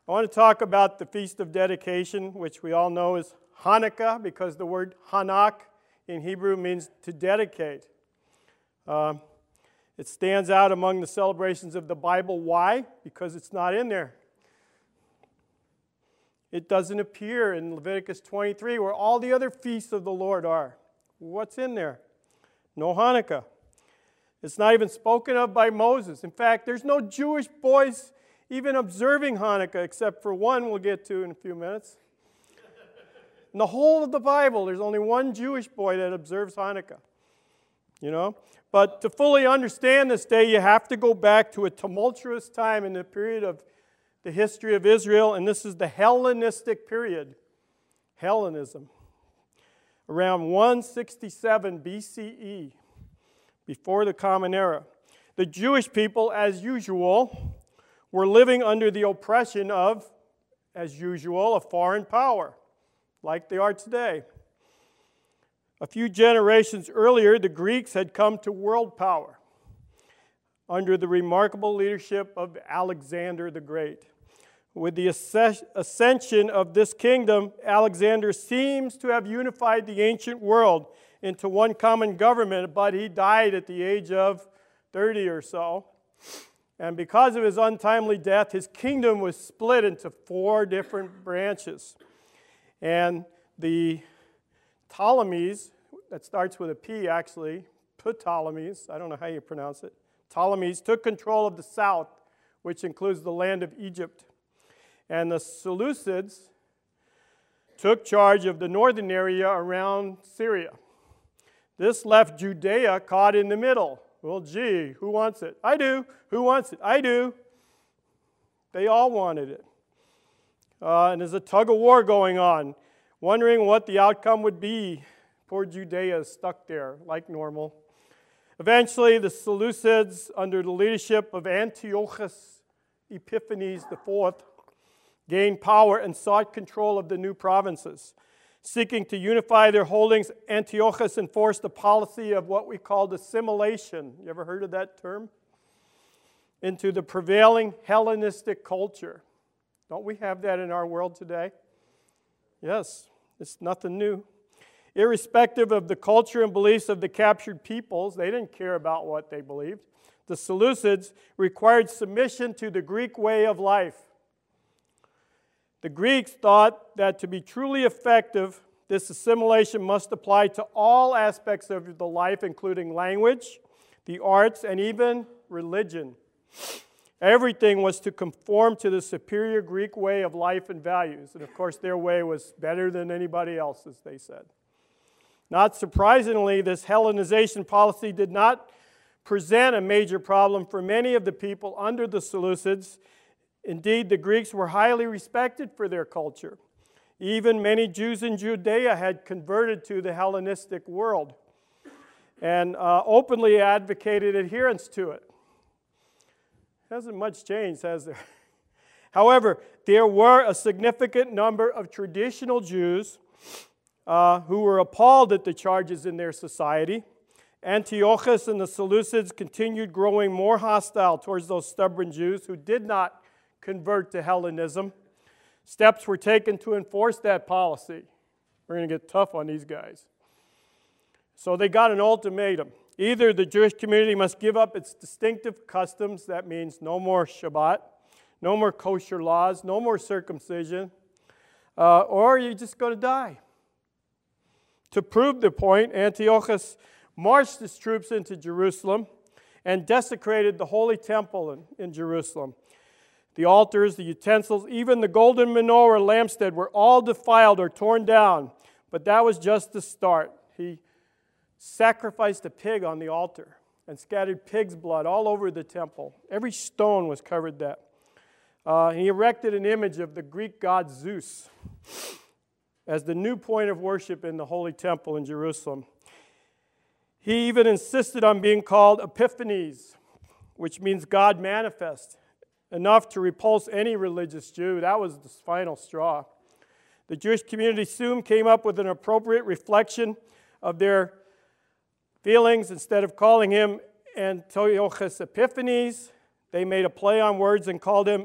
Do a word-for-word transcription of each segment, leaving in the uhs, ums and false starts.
I want to talk about the Feast of Dedication, which we all know is Hanukkah, because the word Hanak in Hebrew means to dedicate. Um, it stands out among the celebrations of the Bible. Why? Because it's not in there. It doesn't appear in Leviticus twenty-three, where all the other feasts of the Lord are. What's in there? No Hanukkah. It's not even spoken of by Moses. In fact, there's no Jewish boys even observing Hanukkah, except for one we'll get to in a few minutes. In the whole of the Bible, there's only one Jewish boy that observes Hanukkah. You know? But to fully understand this day, you have to go back to a tumultuous time in the period of the history of Israel, and this is the Hellenistic period. Hellenism. Around one sixty-seven B C E, before the Common Era. The Jewish people, as usual, were living under the oppression of, as usual, a foreign power, like they are today. A few generations earlier, the Greeks had come to world power under the remarkable leadership of Alexander the Great. With the ascension of this kingdom, Alexander seems to have unified the ancient world into one common government, but he died at the age of thirty or so. And because of his untimely death, his kingdom was split into four different branches. And the Ptolemies, that starts with a P actually, Ptolemies, I don't know how you pronounce it, Ptolemies took control of the south, which includes the land of Egypt. And the Seleucids took charge of the northern area around Syria. This left Judea caught in the middle. Well, gee, who wants it? I do. Who wants it? I do. They all wanted it. Uh, and there's a tug of war going on, wondering what the outcome would be. Poor Judea is stuck there, like normal. Eventually, the Seleucids, under the leadership of Antiochus Epiphanes the fourth, gained power and sought control of the new provinces. Seeking to unify their holdings, Antiochus enforced a policy of what we called assimilation. You ever heard of that term? Into the prevailing Hellenistic culture. Don't we have that in our world today? Yes, it's nothing new. Irrespective of the culture and beliefs of the captured peoples, they didn't care about what they believed. The Seleucids required submission to the Greek way of life. The Greeks thought that to be truly effective, this assimilation must apply to all aspects of the life, including language, the arts, and even religion. Everything was to conform to the superior Greek way of life and values. And of course, their way was better than anybody else's, they said. Not surprisingly, this Hellenization policy did not present a major problem for many of the people under the Seleucids. Indeed, the Greeks were highly respected for their culture. Even many Jews in Judea had converted to the Hellenistic world and uh, openly advocated adherence to it. Hasn't much changed, has there? However, there were a significant number of traditional Jews uh, who were appalled at the charges in their society. Antiochus and the Seleucids continued growing more hostile towards those stubborn Jews who did not convert to Hellenism. Steps were taken to enforce that policy. We're going to get tough on these guys. So they got an ultimatum. Either the Jewish community must give up its distinctive customs, that means no more Shabbat, no more kosher laws, no more circumcision, uh, or you're just going to die. To prove the point, Antiochus marched his troops into Jerusalem and desecrated the holy temple in, in Jerusalem. The altars, the utensils, even the golden menorah lampstand were all defiled or torn down. But that was just the start. He sacrificed a pig on the altar and scattered pig's blood all over the temple. Every stone was covered that. Uh, he erected an image of the Greek god Zeus as the new point of worship in the holy temple in Jerusalem. He even insisted on being called Epiphanes, which means God manifest. Enough to repulse any religious Jew. That was the final straw. The Jewish community soon came up with an appropriate reflection of their feelings. Instead of calling him Antiochus Epiphanes, they made a play on words and called him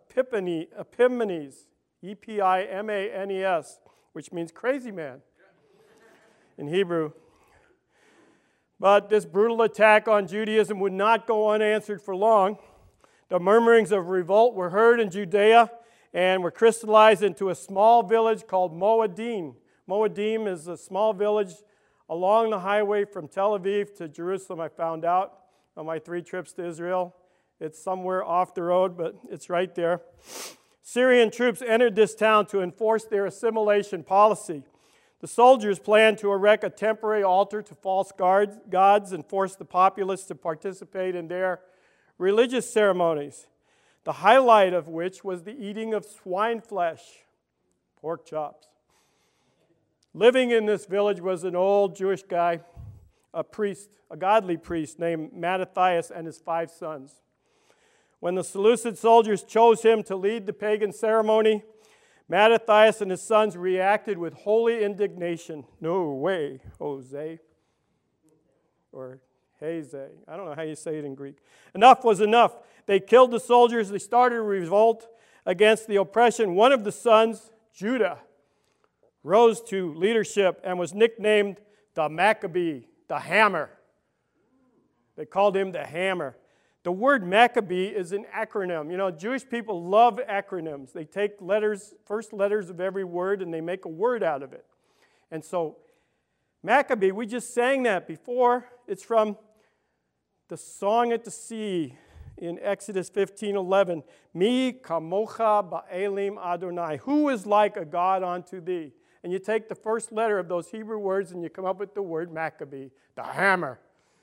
Epiphanes, Epiphanes, E P I M A N E S, which means crazy man in Hebrew. But this brutal attack on Judaism would not go unanswered for long. The murmurings of revolt were heard in Judea and were crystallized into a small village called Moadim. Moadim is a small village along the highway from Tel Aviv to Jerusalem, I found out on my three trips to Israel. It's somewhere off the road, but it's right there. Syrian troops entered this town to enforce their assimilation policy. The soldiers planned to erect a temporary altar to false gods and force the populace to participate in their religious ceremonies, the highlight of which was the eating of swine flesh, pork chops. Living in this village was an old Jewish guy, a priest, a godly priest named Mattathias and his five sons. When the Seleucid soldiers chose him to lead the pagan ceremony, Mattathias and his sons reacted with holy indignation. No way, Jose. Or Heze. I don't know how you say it in Greek. Enough was enough. They killed the soldiers. They started a revolt against the oppression. One of the sons, Judah, rose to leadership and was nicknamed the Maccabee, the Hammer. They called him the Hammer. The word Maccabee is an acronym. You know, Jewish people love acronyms. They take letters, first letters of every word, and they make a word out of it. And so, Maccabee, we just sang that before. It's from the Song at the Sea in Exodus fifteen eleven. Mi kamocha ba'elim Adonai. Who is like a God unto thee? And you take the first letter of those Hebrew words and you come up with the word Maccabee, the hammer.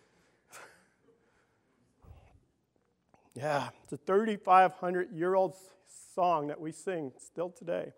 Yeah, it's a thirty-five hundred year old song that we sing still today.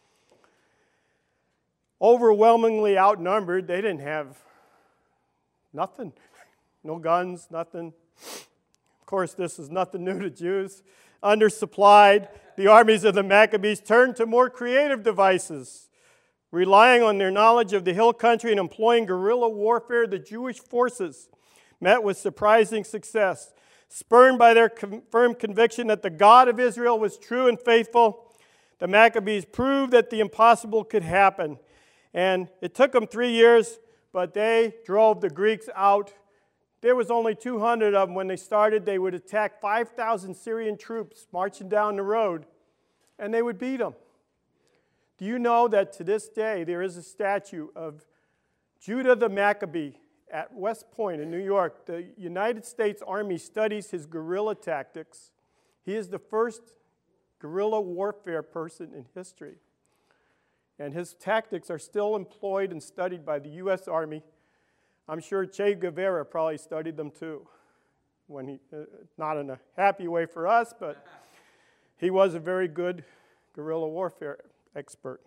Overwhelmingly outnumbered, they didn't have nothing. No guns, nothing. Of course, this is nothing new to Jews. Undersupplied, the armies of the Maccabees turned to more creative devices. Relying on their knowledge of the hill country and employing guerrilla warfare, the Jewish forces met with surprising success. Spurned by their firm conviction that the God of Israel was true and faithful, the Maccabees proved that the impossible could happen. And it took them three years, but they drove the Greeks out. There was only two hundred of them when they started. They would attack five thousand Syrian troops marching down the road, and they would beat them. Do you know that to this day there is a statue of Judah the Maccabee at West Point in New York? The United States Army studies his guerrilla tactics. He is the first guerrilla warfare person in history. And his tactics are still employed and studied by the U S Army. I'm sure Che Guevara probably studied them too. When he, uh, not in a happy way for us, but he was a very good guerrilla warfare expert.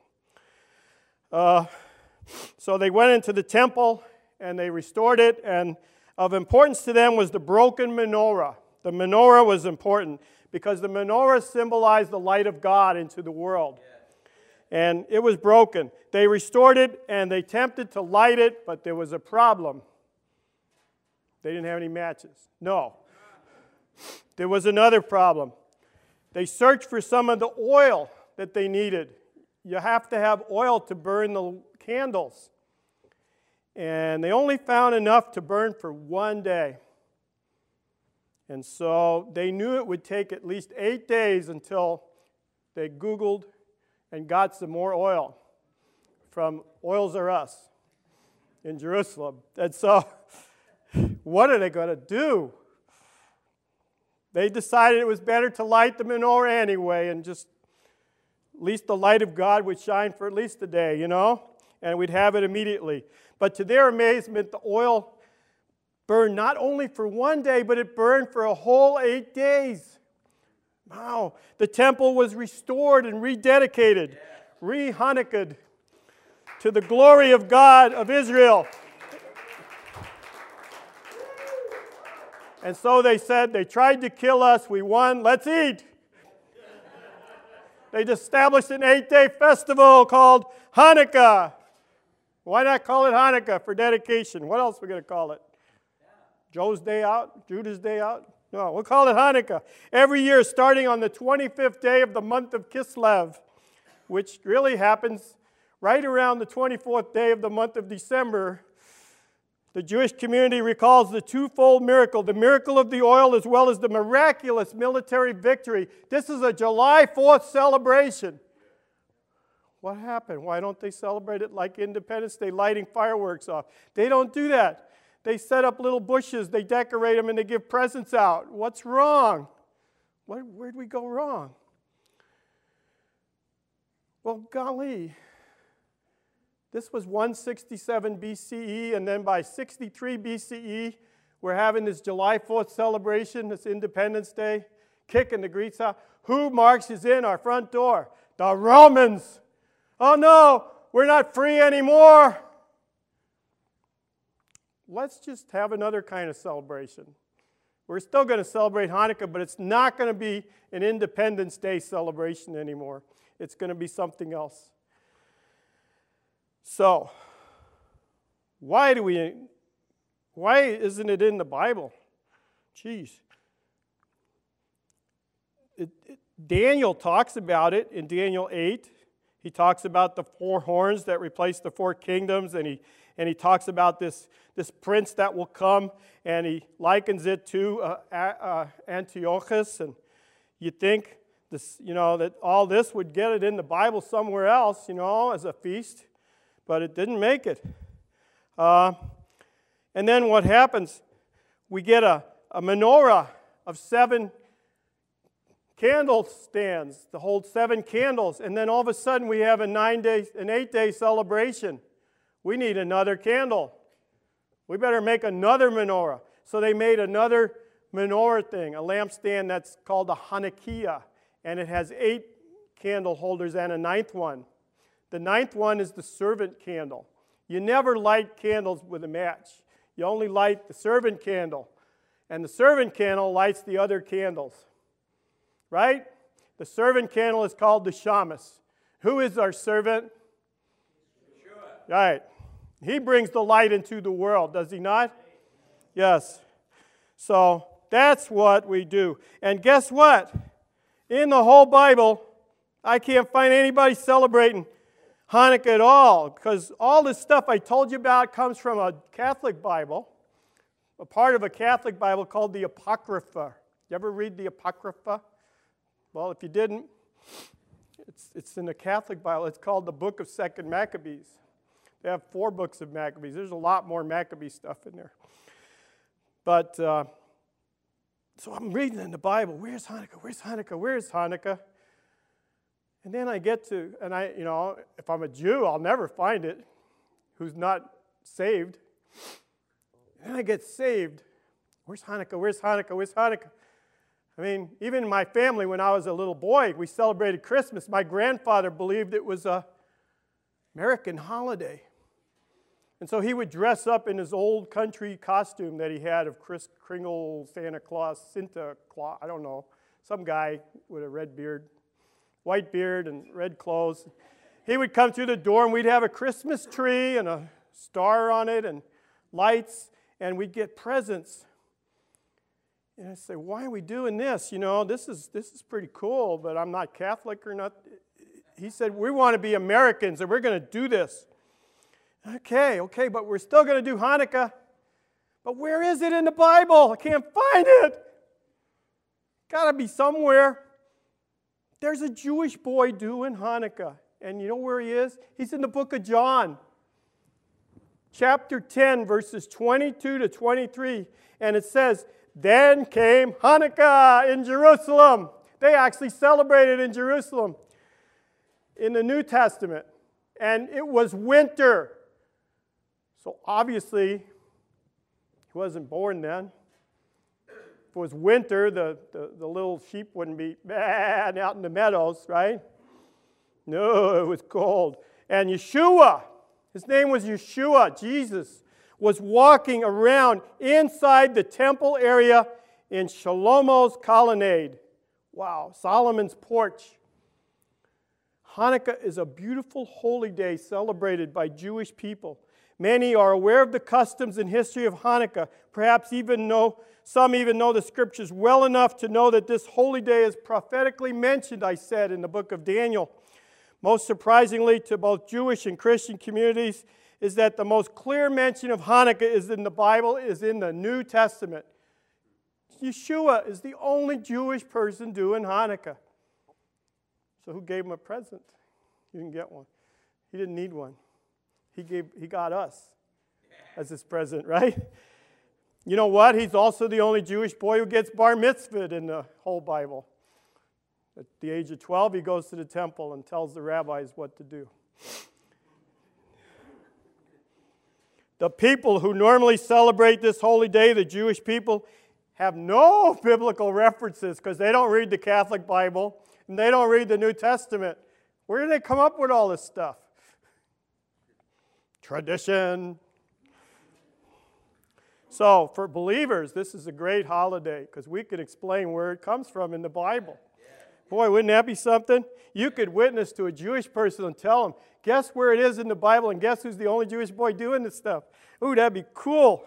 Uh, so they went into the temple and they restored it, and of importance to them was the broken menorah. The menorah was important because the menorah symbolized the light of God into the world. And it was broken. They restored it and they attempted to light it, but there was a problem. They didn't have any matches. No. There was another problem. They searched for some of the oil that they needed. You have to have oil to burn the candles. And they only found enough to burn for one day. And so they knew it would take at least eight days until they Googled and got some more oil from Oils R Us in Jerusalem. And so, what are they going to do? They decided it was better to light the menorah anyway, and just at least the light of God would shine for at least a day, you know, and we'd have it immediately. But to their amazement, the oil burned not only for one day, but it burned for a whole eight days. Wow. The temple was restored and rededicated, re-Hanukkah'd to the glory of God of Israel. And so they said, they tried to kill us, we won, let's eat. They established an eight-day festival called Hanukkah. Why not call it Hanukkah for dedication? What else are we going to call it? Joe's Day Out? Judah's Day Out? No, we'll call it Hanukkah. Every year, starting on the twenty-fifth day of the month of Kislev, which really happens right around the twenty-fourth day of the month of December, the Jewish community recalls the twofold miracle, the miracle of the oil as well as the miraculous military victory. This is a July fourth celebration. What happened? Why don't they celebrate it like Independence Day, lighting fireworks off? They don't do that. They set up little bushes, they decorate them, and they give presents out. What's wrong? Where, where'd we go wrong? Well, golly, this was one sixty-seven B C E, and then by sixty-three B C E, we're having this July fourth celebration, this Independence Day, kicking the grease out. Who marches in our front door? The Romans. Oh no, we're not free anymore. Let's just have another kind of celebration. We're still going to celebrate Hanukkah, but it's not going to be an Independence Day celebration anymore. It's going to be something else. So, why do we, why isn't it in the Bible? Jeez. It, it, Daniel talks about it in Daniel eight. He talks about the four horns that replace the four kingdoms, and he and he talks about this, this prince that will come, and he likens it to uh, uh, Antiochus. And you think this, you know, that all this would get it in the Bible somewhere else, you know, as a feast, but it didn't make it. Uh, and then what happens? We get a, a menorah of seven candle stands to hold seven candles, and then all of a sudden we have a nine-day, an eight-day celebration. We need another candle. We better make another menorah. So they made another menorah thing, a lampstand that's called a Hanukkah, and it has eight candle holders and a ninth one. The ninth one is the servant candle. You never light candles with a match. You only light the servant candle, and the servant candle lights the other candles. Right? The servant candle is called the shamus. Who is our servant? Yeshua. Right. He brings the light into the world, does he not? Yes. So that's what we do. And guess what? In the whole Bible, I can't find anybody celebrating Hanukkah at all, because all this stuff I told you about comes from a Catholic Bible, a part of a Catholic Bible called the Apocrypha. You ever read the Apocrypha? Well, if you didn't, it's, it's in the Catholic Bible. It's called the Book of Second Maccabees. They have four books of Maccabees. There's a lot more Maccabee stuff in there. But, uh, so I'm reading in the Bible, where's Hanukkah, where's Hanukkah, where's Hanukkah? And then I get to, and I, you know, if I'm a Jew, I'll never find it, who's not saved. And then I get saved. Where's Hanukkah, where's Hanukkah, where's Hanukkah? I mean, even in my family, when I was a little boy, we celebrated Christmas. My grandfather believed it was an American holiday. And so he would dress up in his old country costume that he had of Kris Kringle, Santa Claus, Santa Claus, I don't know, some guy with a red beard, white beard and red clothes. He would come through the door, and we'd have a Christmas tree and a star on it and lights, and we'd get presents. And I say, why are we doing this? You know, this is this is pretty cool, but I'm not Catholic or not. He said, we want to be Americans, and we're going to do this. Okay, okay, but we're still going to do Hanukkah. But where is it in the Bible? I can't find it. Got to be somewhere. There's a Jewish boy doing Hanukkah. And you know where he is? He's in the book of John. Chapter ten, verses twenty-two to twenty-three. And it says, then came Hanukkah in Jerusalem. They actually celebrated in Jerusalem in the New Testament. And it was winter. So obviously, he wasn't born then. If it was winter, the, the, the little sheep wouldn't be out in the meadows, right? No, it was cold. And Yeshua, his name was Yeshua, Jesus, was walking around inside the temple area in Shlomo's colonnade. Wow, Solomon's porch. Hanukkah is a beautiful holy day celebrated by Jewish people. Many are aware of the customs and history of Hanukkah, perhaps even know, some even know the scriptures well enough to know that this holy day is prophetically mentioned, I said, in the book of Daniel. Most surprisingly to both Jewish and Christian communities is that the most clear mention of Hanukkah is in the Bible, is in the New Testament. Yeshua is the only Jewish person doing Hanukkah. So who gave him a present? He didn't get one. He didn't need one. He gave. He got us as his present, right? You know what? He's also the only Jewish boy who gets bar mitzvahed in the whole Bible. At the age of twelve, he goes to the temple and tells the rabbis what to do. The people who normally celebrate this holy day, the Jewish people, have no biblical references because they don't read the Catholic Bible and they don't read the New Testament. Where do they come up with all this stuff? Tradition. So for believers, this is a great holiday because we can explain where it comes from in the Bible. Boy, wouldn't that be something? You could witness to a Jewish person and tell them, guess where it is in the Bible and guess who's the only Jewish boy doing this stuff? Ooh, that'd be cool.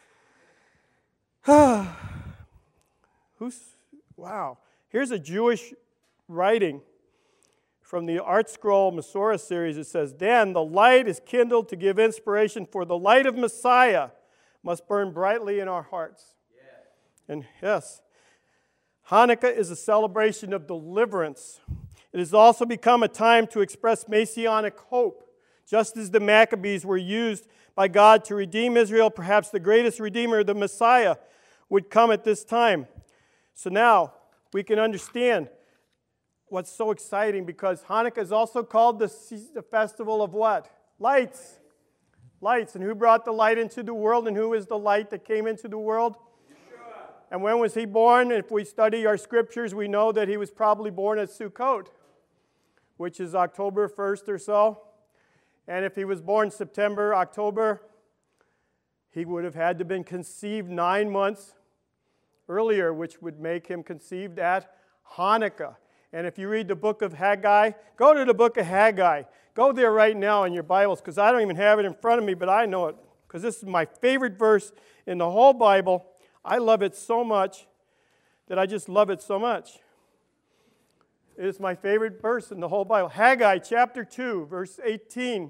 Who's, wow. Here's a Jewish writing from the Art Scroll Masorah series. It says, then the light is kindled to give inspiration, for the light of Messiah must burn brightly in our hearts. Yeah. And yes, Hanukkah is a celebration of deliverance. It has also become a time to express messianic hope. Just as the Maccabees were used by God to redeem Israel, perhaps the greatest redeemer, the Messiah, would come at this time. So now we can understand what's so exciting, because Hanukkah is also called the, the festival of what? Lights. Lights. And who brought the light into the world, and who is the light that came into the world? Yeshua. And when was he born? If we study our scriptures, we know that he was probably born at Sukkot, which is October first or so. And if he was born September, October, he would have had to have been conceived nine months earlier, which would make him conceived at Hanukkah. And if you read the book of Haggai, go to the book of Haggai. Go there right now in your Bibles, because I don't even have it in front of me, but I know it, because this is my favorite verse in the whole Bible. I love it so much that I just love it so much. It is my favorite verse in the whole Bible. Haggai chapter two, verse eighteen.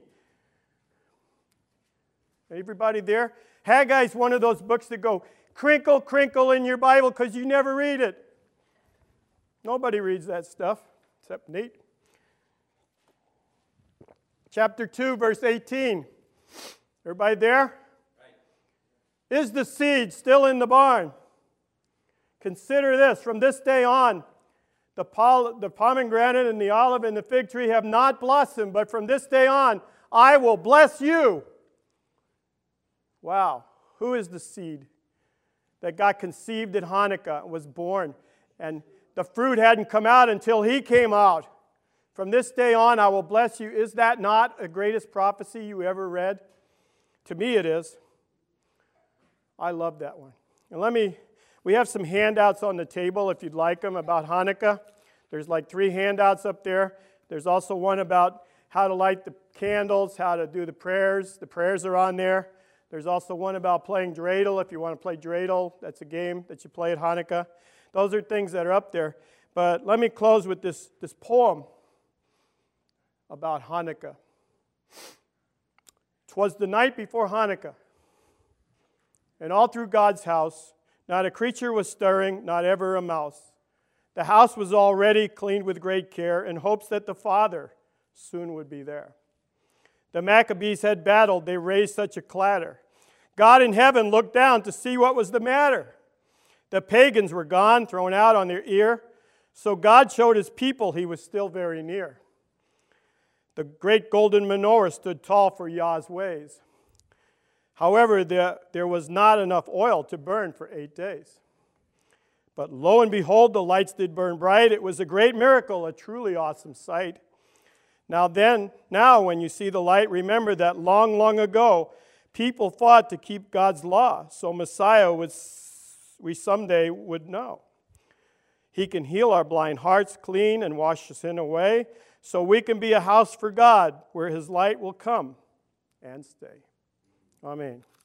Everybody there? Haggai is one of those books that go crinkle, crinkle in your Bible because you never read it. Nobody reads that stuff except Nate. Chapter two, verse eighteen. Everybody there? Right. Is the seed still in the barn? Consider this, from this day on, the, pol- the pomegranate and the olive and the fig tree have not blossomed, but from this day on, I will bless you. Wow. Who is the seed that got conceived at Hanukkah, was born, and the fruit hadn't come out until he came out? From this day on, I will bless you. Is that not the greatest prophecy you ever read? To me, it is. I love that one. And let me, we have some handouts on the table if you'd like them about Hanukkah. There's like three handouts up there. There's also one about how to light the candles, how to do the prayers. The prayers are on there. There's also one about playing dreidel, if you want to play dreidel. That's a game that you play at Hanukkah. Those are things that are up there. But let me close with this, this poem about Hanukkah. 'Twas the night before Hanukkah, and all through God's house, not a creature was stirring, not ever a mouse. The house was already cleaned with great care, in hopes that the Father soon would be there. The Maccabees had battled, they raised such a clatter. God in heaven looked down to see what was the matter. The pagans were gone, thrown out on their ear, so God showed his people he was still very near. The great golden menorah stood tall for Yah's ways. However, there, there was not enough oil to burn for eight days. But lo and behold, the lights did burn bright. It was a great miracle, a truly awesome sight. Now then, now when you see the light, remember that long, long ago, people fought to keep God's law, so Messiah was, we someday would know. He can heal our blind hearts, clean and wash sin away, so we can be a house for God where his light will come and stay. Amen.